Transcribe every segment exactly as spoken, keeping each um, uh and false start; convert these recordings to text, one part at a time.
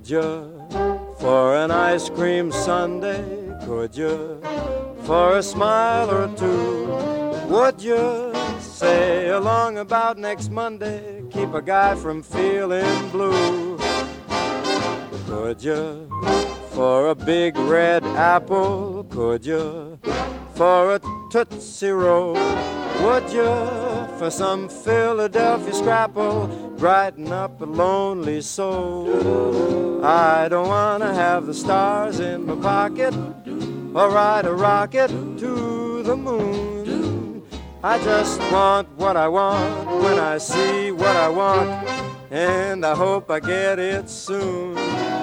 Could you, for an ice cream sundae? Could you, for a smile or two? Would you say along about next Monday? Keep a guy from feeling blue. Could you, for a big red apple? Could you, for a Tootsie Roll? Would you, for some Philadelphia scrapple? Brighten up a lonely soul. I don't wanna have the stars in my pocket or ride a rocket to the moon. I just want what I want when I see what I want, and I hope I get it soon.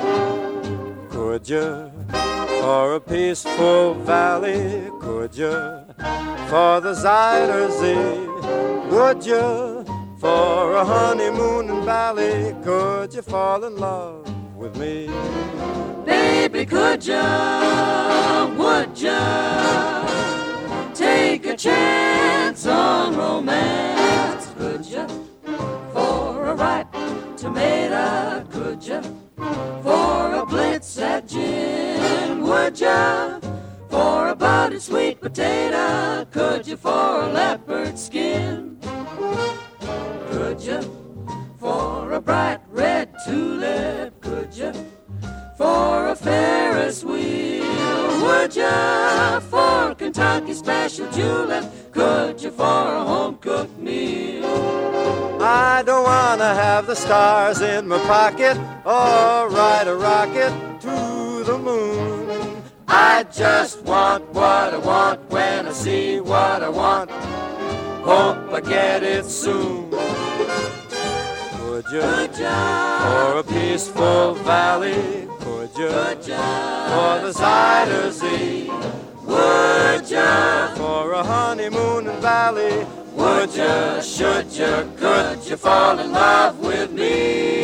Could you, for a peaceful valley? Could you, for the Zuiderzee? Would you, for a honeymoon in Bali? Could you fall in love with me? Baby, could ya, would ya take a chance on romance? Could ya, for a ripe tomato? Could ya, for a blitz at gin? Would ya, for a buttered sweet potato? Could you, for a leopard skin? Could you, for a bright red tulip? Could you, for a Ferris wheel? Would you, for a Kentucky special julep? Could you, for a home-cooked meal? I don't wanna have the stars in my pocket or ride a rocket to the moon. I just want what I want when I see what I want. Hope I get it soon. Could you, Could ya, for a peaceful valley? Could you, could ya, for the Zuiderzee? would ya, For a honeymoon in Bali? Would you, should you, could you fall in love with me?